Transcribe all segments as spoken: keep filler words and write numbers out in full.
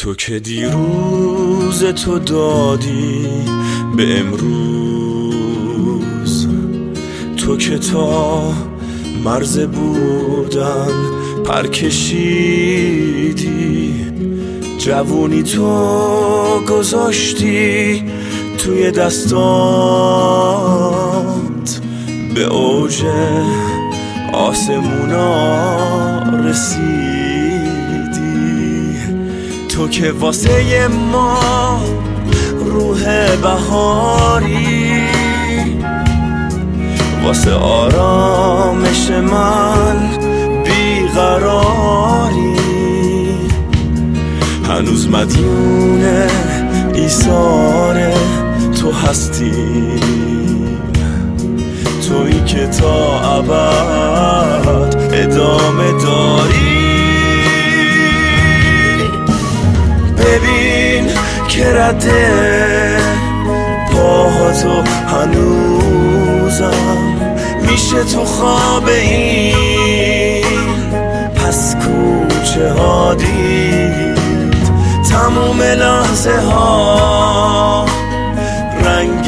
تو که دیروز تو دادی به امروز، تو که تا مرز بودن پر کشیدی، جوونی تو گذاشتی توی دستات، به اوج آسمونا رسیدی. تو که واسه ما روح بهاری، واسه آرامش من بیقراری، هنوز مدیون ایثار تو هستی، تویی که تا ابد ادامه داری. ببین که رده پاهاتو هنوزم میشه تو خواب این پس کوچه ها دید، تموم لحظه ها رنگ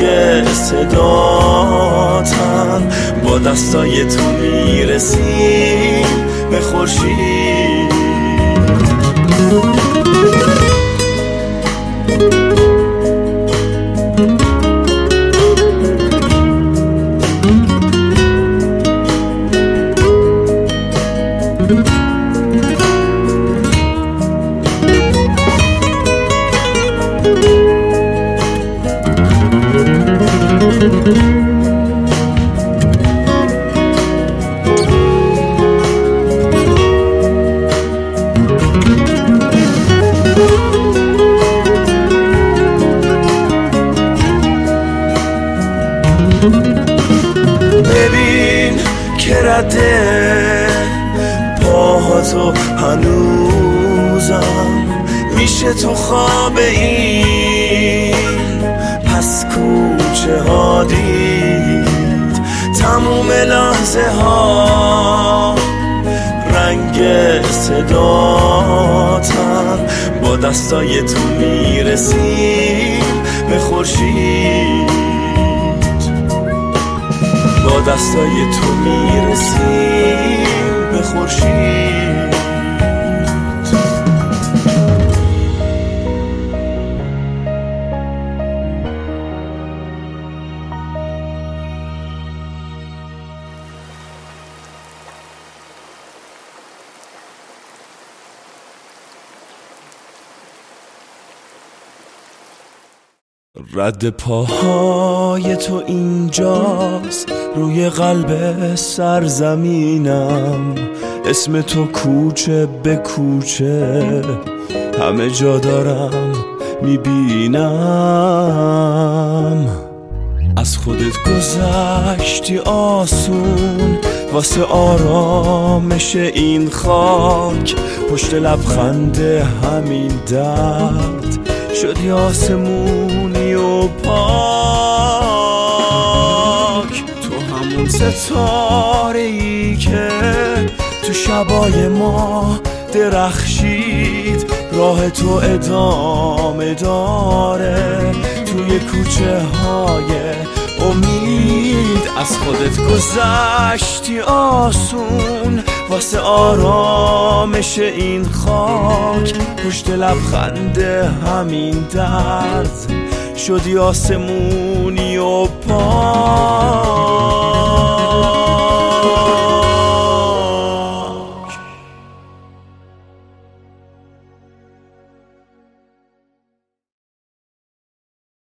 صداتن، با دستای تو میرسیم به خورشید. ببین که رده پاهاتو هنوزم میشه تو خواب این پس کوچه ها دید، تموم لحظه ها رنگ صداتن، با دستای تو میرسیم به خورشید، با دستای تو میرسیم به خورشید. رد پاهای تو اینجاست روی قلب سرزمینم، اسم تو کوچه به کوچه همه جا دارم میبینم. از خودت گذشتی آسون واسه آرامش این خاک، پشت لبخند همین درد شدی آسمونی و پاک. تو همون ستاره ای که تو شبای ما درخشید، راه تو ادامه داره توی کوچه های امید. از خودت گذشتی آسون واسه آرامش این خاک، پشت لبخند همین درد شدی آسمونی و پاک.